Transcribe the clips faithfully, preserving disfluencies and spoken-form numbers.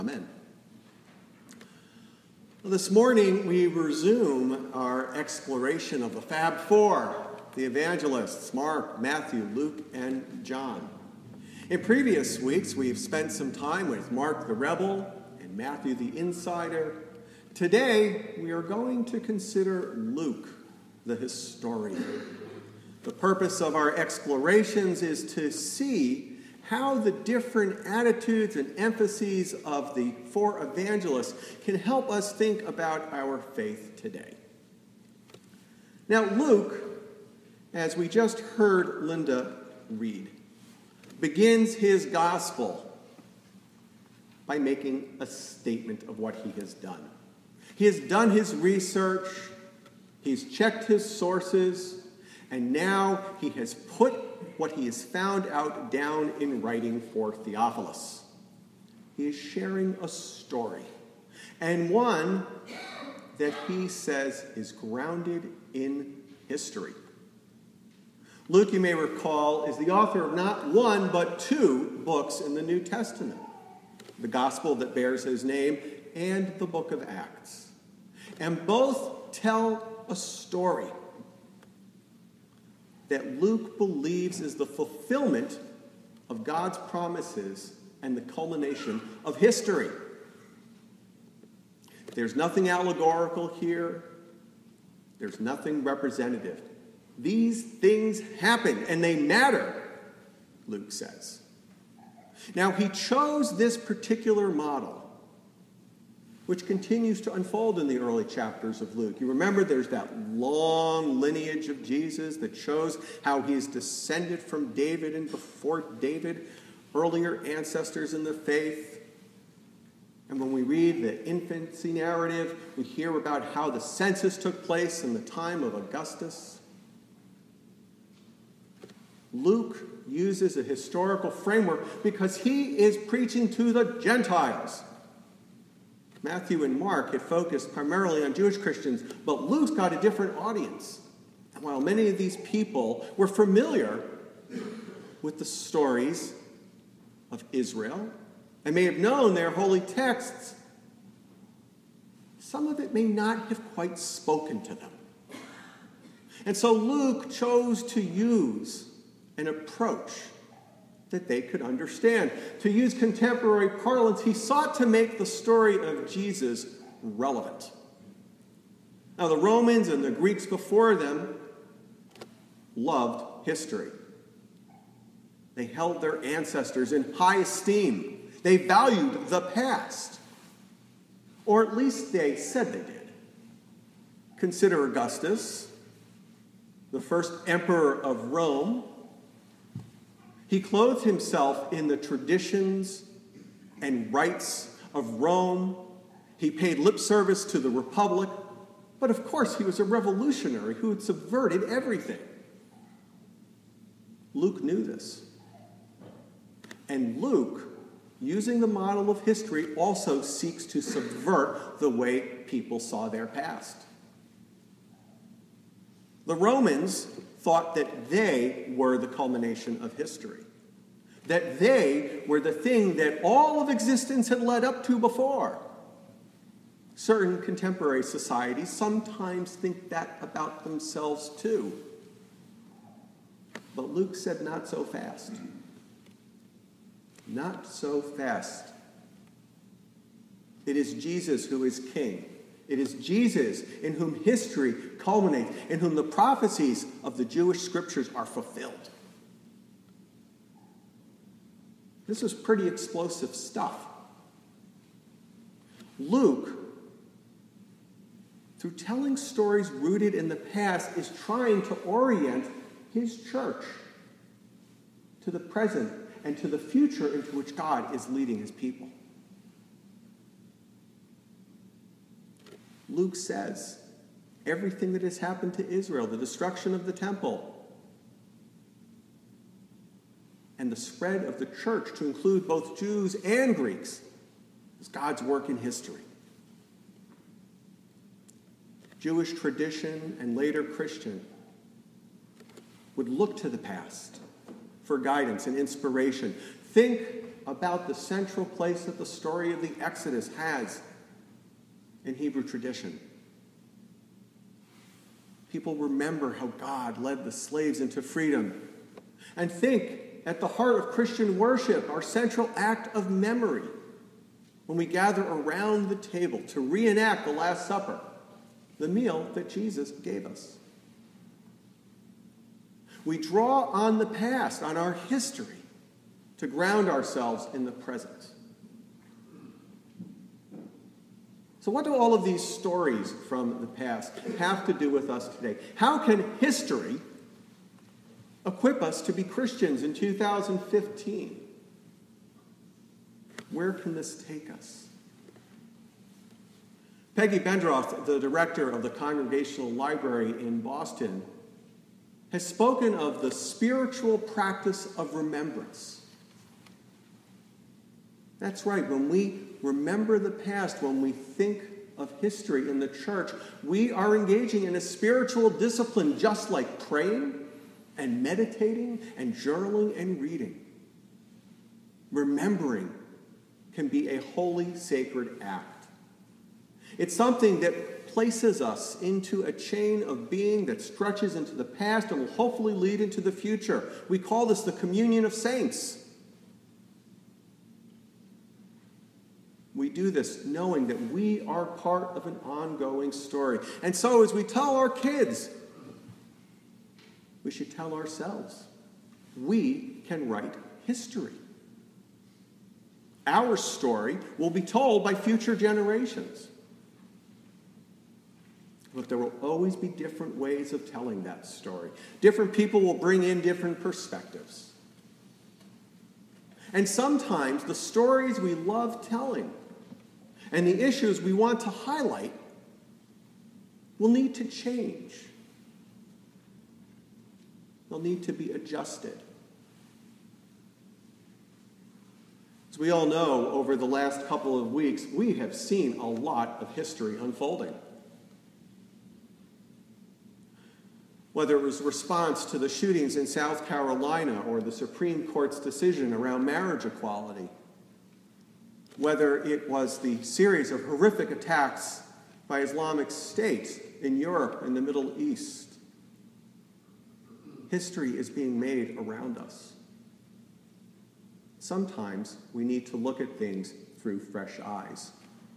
Amen. Well, this morning we resume our exploration of the Fab Four, the evangelists, Mark, Matthew, Luke, and John. In previous weeks, we've spent some time with Mark the Rebel and Matthew the Insider. Today, we are going to consider Luke the Historian. The purpose of our explorations is to see how the different attitudes and emphases of the four evangelists can help us think about our faith today. Now, Luke, as we just heard Linda read, begins his gospel by making a statement of what he has done. He has done his research, he's checked his sources, and now he has put what he has found out down in writing for Theophilus. He is sharing a story, and one that he says is grounded in history. Luke, you may recall, is the author of not one, but two books in the New Testament. The Gospel that bears his name and the book of Acts. And both tell a story that Luke believes is the fulfillment of God's promises and the culmination of history. There's nothing allegorical here. There's nothing representative. These things happen, and they matter, Luke says. Now, he chose this particular model, which continues to unfold in the early chapters of Luke. You remember there's that long lineage of Jesus that shows how he is descended from David and before David, earlier ancestors in the faith. And when we read the infancy narrative, we hear about how the census took place in the time of Augustus. Luke uses a historical framework because he is preaching to the Gentiles. Matthew and Mark had focused primarily on Jewish Christians, but Luke's got a different audience. And while many of these people were familiar with the stories of Israel and may have known their holy texts, some of it may not have quite spoken to them. And so Luke chose to use an approach that they could understand. To use contemporary parlance, he sought to make the story of Jesus relevant. Now, the Romans and the Greeks before them loved history. They held their ancestors in high esteem. They valued the past. Or at least they said they did. Consider Augustus, the first emperor of Rome. He clothed himself in the traditions and rites of Rome. He paid lip service to the Republic. But of course, he was a revolutionary who had subverted everything. Luke knew this. And Luke, using the model of history, also seeks to subvert the way people saw their past. The Romans thought that they were the culmination of history, that they were the thing that all of existence had led up to before. Certain contemporary societies sometimes think that about themselves too. But Luke said, not so fast. Not so fast. It is Jesus who is king. It is Jesus in whom history culminates, in whom the prophecies of the Jewish scriptures are fulfilled. This is pretty explosive stuff. Luke, through telling stories rooted in the past, is trying to orient his church to the present and to the future into which God is leading his people. Luke says everything that has happened to Israel, the destruction of the temple, and the spread of the church to include both Jews and Greeks, is God's work in history. Jewish tradition and later Christian would look to the past for guidance and inspiration. Think about the central place that the story of the Exodus has in Hebrew tradition. People remember how God led the slaves into freedom. And think, at the heart of Christian worship, our central act of memory, when we gather around the table to reenact the Last Supper, the meal that Jesus gave us. We draw on the past, on our history, to ground ourselves in the present. So what do all of these stories from the past have to do with us today? How can history equip us to be Christians in two thousand fifteen? Where can this take us? Peggy Bendroth, the director of the Congregational Library in Boston, has spoken of the spiritual practice of remembrance. That's right, when we remember the past, when we think of history in the church, we are engaging in a spiritual discipline just like praying and meditating and journaling and reading. Remembering can be a holy, sacred act. It's something that places us into a chain of being that stretches into the past and will hopefully lead into the future. We call this the communion of saints. We do this knowing that we are part of an ongoing story. And so as we tell our kids, we should tell ourselves, we can write history. Our story will be told by future generations. But there will always be different ways of telling that story. Different people will bring in different perspectives. And sometimes the stories we love telling and the issues we want to highlight will need to change. They'll need to be adjusted. As we all know, over the last couple of weeks, we have seen a lot of history unfolding. Whether it was response to the shootings in South Carolina or the Supreme Court's decision around marriage equality, whether it was the series of horrific attacks by Islamic State in Europe and the Middle East, history is being made around us. Sometimes we need to look at things through fresh eyes.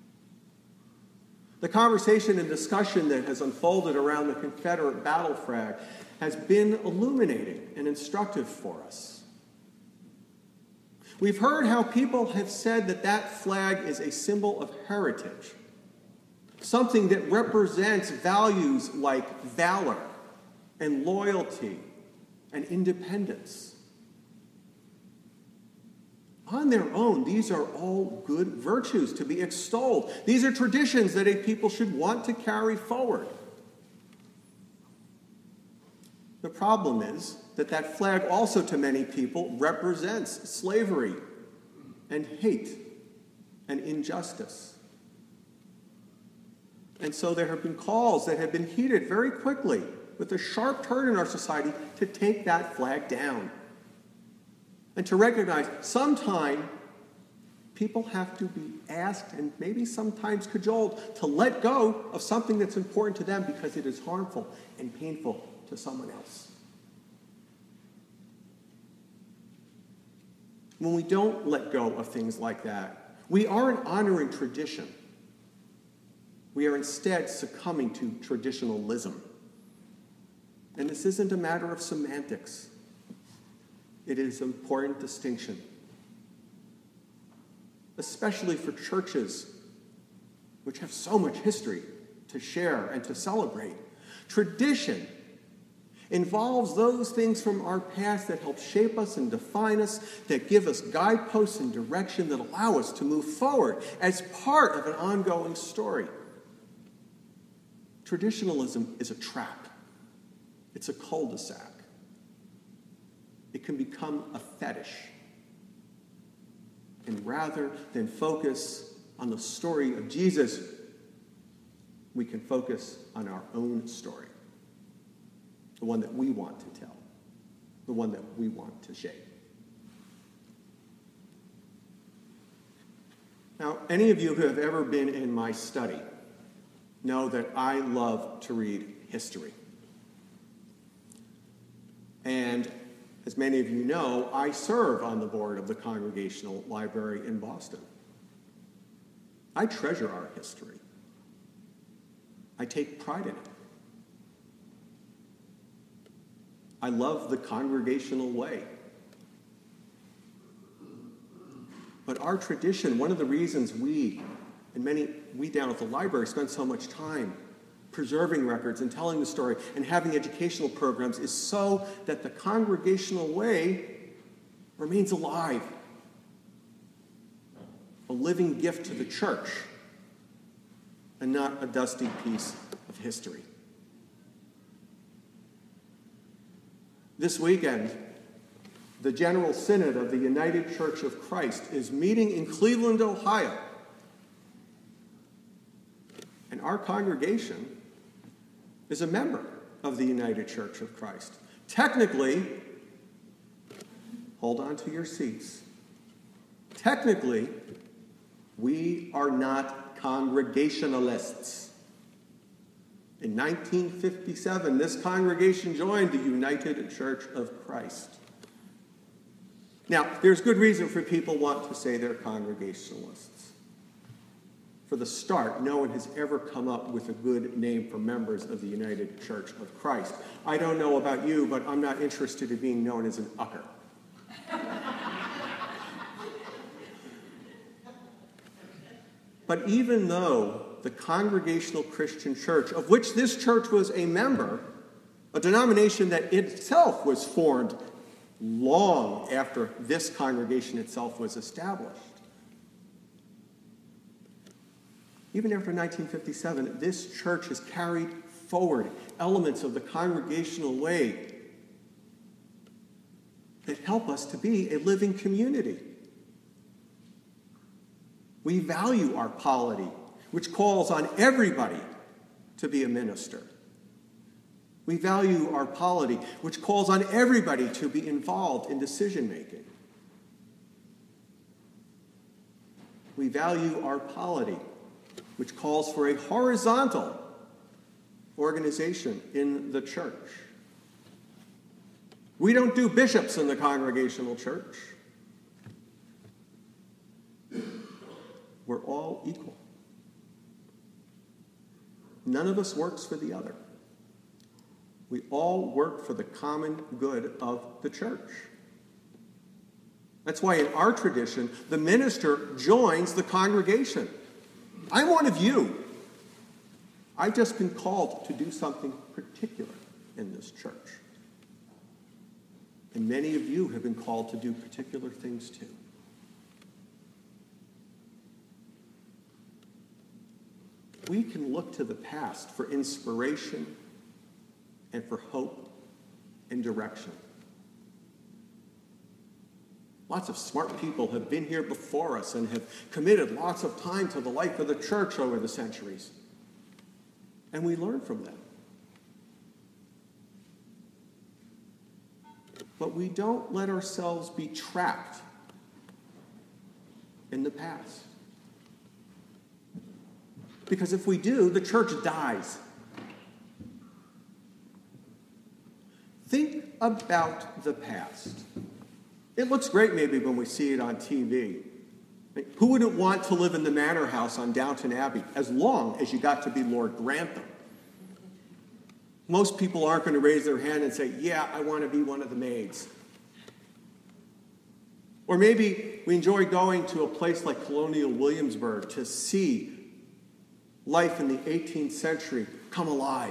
The conversation and discussion that has unfolded around the Confederate battle flag has been illuminating and instructive for us. We've heard how people have said that that flag is a symbol of heritage, something that represents values like valor and loyalty and independence. On their own, these are all good virtues to be extolled. These are traditions that a people should want to carry forward. The problem is that that flag also, to many people, represents slavery and hate and injustice. And so there have been calls that have been heeded very quickly, with a sharp turn in our society, to take that flag down. And to recognize sometime people have to be asked and maybe sometimes cajoled to let go of something that's important to them because it is harmful and painful to someone else. When we don't let go of things like that, we aren't honoring tradition. We are instead succumbing to traditionalism. And this isn't a matter of semantics. It is an important distinction, especially for churches which have so much history to share and to celebrate. Tradition involves those things from our past that help shape us and define us, that give us guideposts and direction that allow us to move forward as part of an ongoing story. Traditionalism is a trap. It's a cul-de-sac. It can become a fetish. And rather than focus on the story of Jesus, we can focus on our own story, the one that we want to tell, the one that we want to shape. Now, any of you who have ever been in my study know that I love to read history. And as many of you know, I serve on the board of the Congregational Library in Boston. I treasure our history. I take pride in it. I love the congregational way. But our tradition, one of the reasons we, and many, we down at the library spend so much time preserving records and telling the story and having educational programs is so that the congregational way remains alive. A living gift to the church and not a dusty piece of history. This weekend, the General Synod of the United Church of Christ is meeting in Cleveland, Ohio. And our congregation is a member of the United Church of Christ. Technically, hold on to your seats. Technically, we are not Congregationalists. In nineteen fifty-seven, this congregation joined the United Church of Christ. Now, there's good reason for people want to say they're Congregationalists. For the start, no one has ever come up with a good name for members of the United Church of Christ. I don't know about you, but I'm not interested in being known as an ucker. But even though the Congregational Christian Church, of which this church was a member, a denomination that itself was formed long after this congregation itself was established. Even after nineteen fifty-seven, this church has carried forward elements of the congregational way that help us to be a living community. We value our polity, which calls on everybody to be a minister. We value our polity, which calls on everybody to be involved in decision-making. We value our polity, which calls for a horizontal organization in the church. We don't do bishops in the Congregational Church. We're all equal. None of us works for the other. We all work for the common good of the church. That's why in our tradition, the minister joins the congregation. I'm one of you. I've just been called to do something particular in this church. And many of you have been called to do particular things too. We can look to the past for inspiration and for hope and direction. Lots of smart people have been here before us and have committed lots of time to the life of the church over the centuries. And we learn from them. But we don't let ourselves be trapped in the past. Because if we do, the church dies. Think about the past. It looks great maybe when we see it on T V. Who wouldn't want to live in the manor house on Downton Abbey as long as you got to be Lord Grantham? Most people aren't going to raise their hand and say, yeah, I want to be one of the maids. Or maybe we enjoy going to a place like Colonial Williamsburg to see life in the eighteenth century come alive.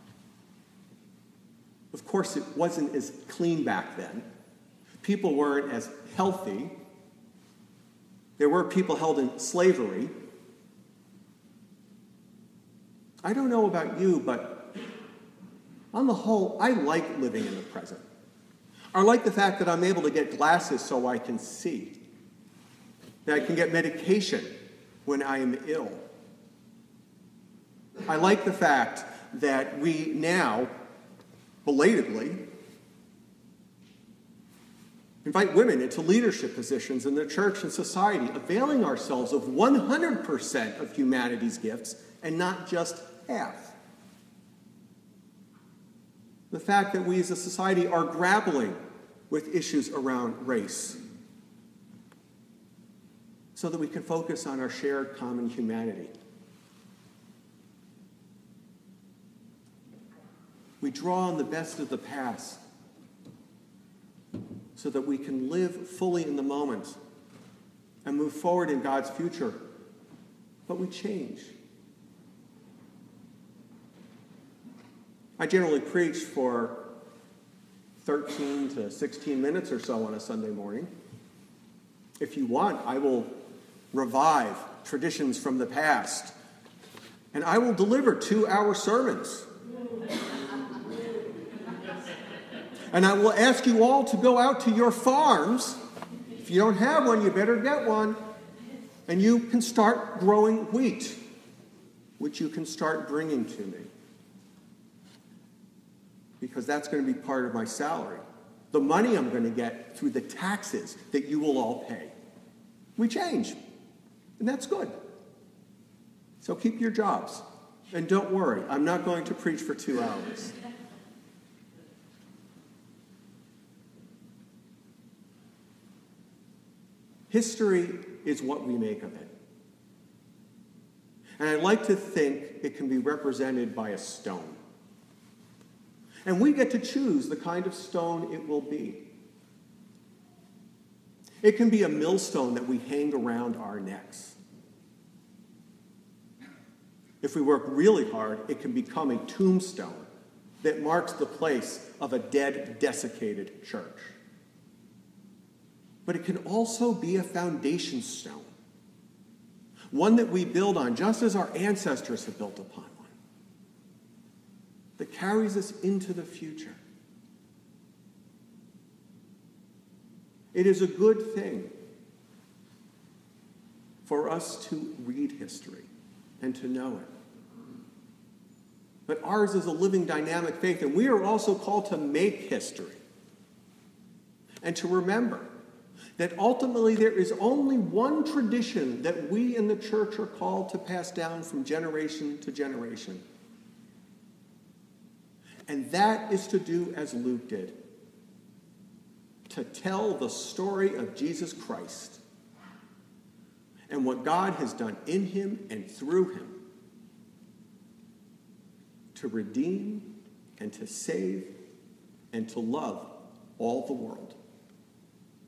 Of course, it wasn't as clean back then. People weren't as healthy. There were people held in slavery. I don't know about you, but on the whole, I like living in the present. I like the fact that I'm able to get glasses so I can see. That I can get medication when I am ill. I like the fact that we now, belatedly, invite women into leadership positions in the church and society, availing ourselves of one hundred percent of humanity's gifts and not just half. The fact that we as a society are grappling with issues around race so that we can focus on our shared common humanity. We draw on the best of the past so that we can live fully in the moment and move forward in God's future. But we change. I generally preach for thirteen to sixteen minutes or so on a Sunday morning. If you want, I will revive traditions from the past, and I will deliver two-hour sermons. And I will ask you all to go out to your farms. If you don't have one, you better get one. And you can start growing wheat, which you can start bringing to me. Because that's going to be part of my salary. The money I'm going to get through the taxes that you will all pay. We change. And that's good. So keep your jobs. And don't worry, I'm not going to preach for two hours. History is what we make of it. And I like to think it can be represented by a stone. And we get to choose the kind of stone it will be. It can be a millstone that we hang around our necks. If we work really hard, it can become a tombstone that marks the place of a dead, desiccated church. But it can also be a foundation stone, one that we build on just as our ancestors have built upon one, that carries us into the future. It is a good thing for us to read history and to know it. But ours is a living, dynamic faith, and we are also called to make history and to remember that ultimately there is only one tradition that we in the church are called to pass down from generation to generation. And that is to do as Luke did, to tell the story of Jesus Christ and what God has done in him and through him to redeem and to save and to love all the world.